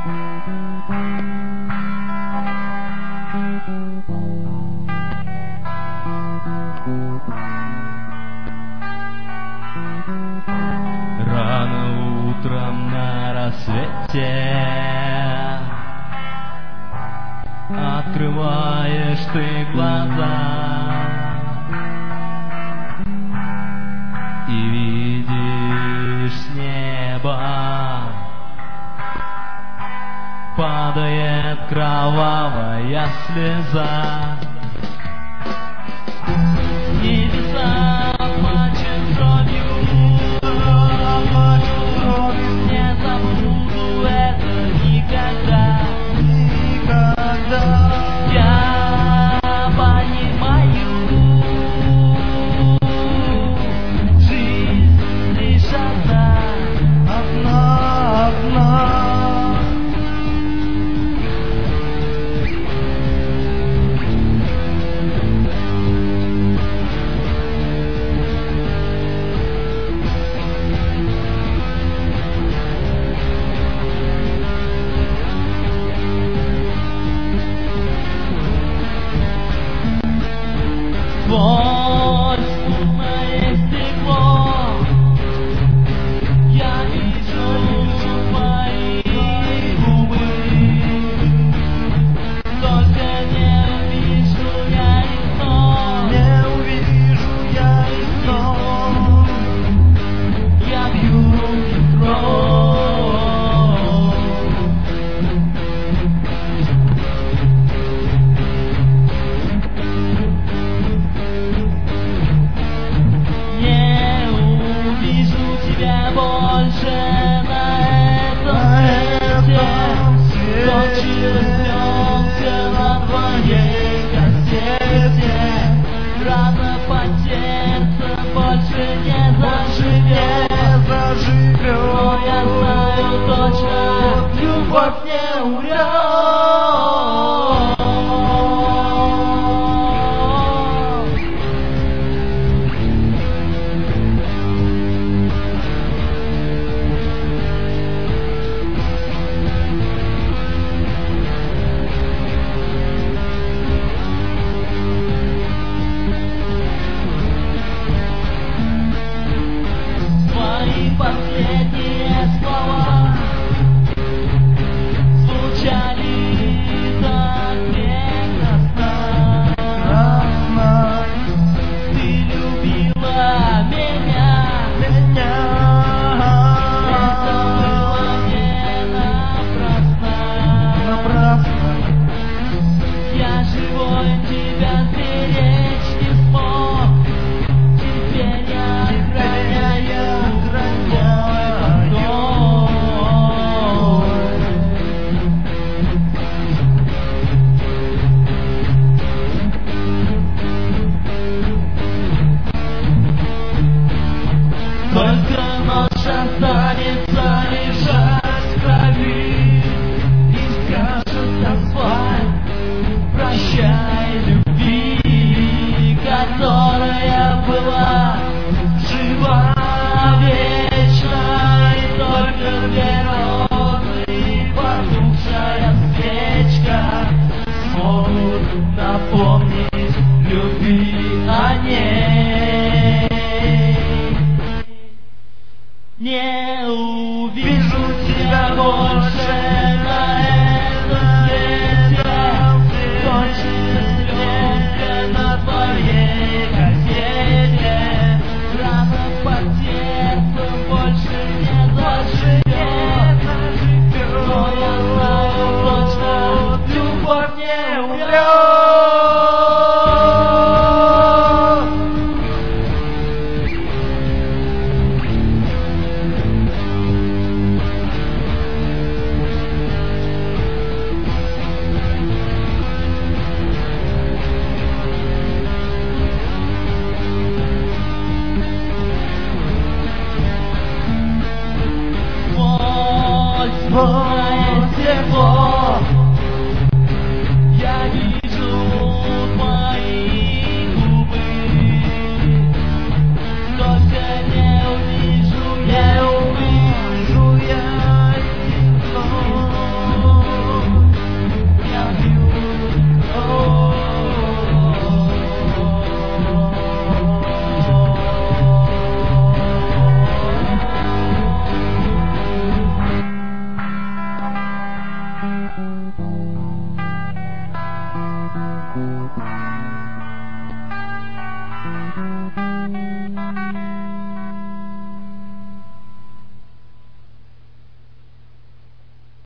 Рано утром на рассвете открываешь ты глаза и видишь с неба падает кровавая слеза. Небеса плачут кровью, не забуду это никогда. Я понимаю, жизнь лишь одна. Сквозь мутное стекло я вижу твои губы, только не увижу я их снов. Я пью кровь. Не увижу тебя больше на этом свете. Кончилось все на твоей кассете. Рана по сердцу больше не заживет. Но я знаю точно, любовь не умрет. Твои последние слова звучали так прекрасно. Ты любила меня, это было не напрасно. Я живой тебя сберечь не смог. Теперь я охраняю твой покой. Только ночь останется лежать в крови и скажет асфальт: прощай, любви, которая была жива вечно, и только две розы и потухшая свечка смогут напомнить любви о ней. Не увижу тебя больше на этом свете. Кончилась пленка на твоей кассете. Рана по сердцу больше не заживет. Но я знаю точно, любовь не умрет. Сквозь мутное стекло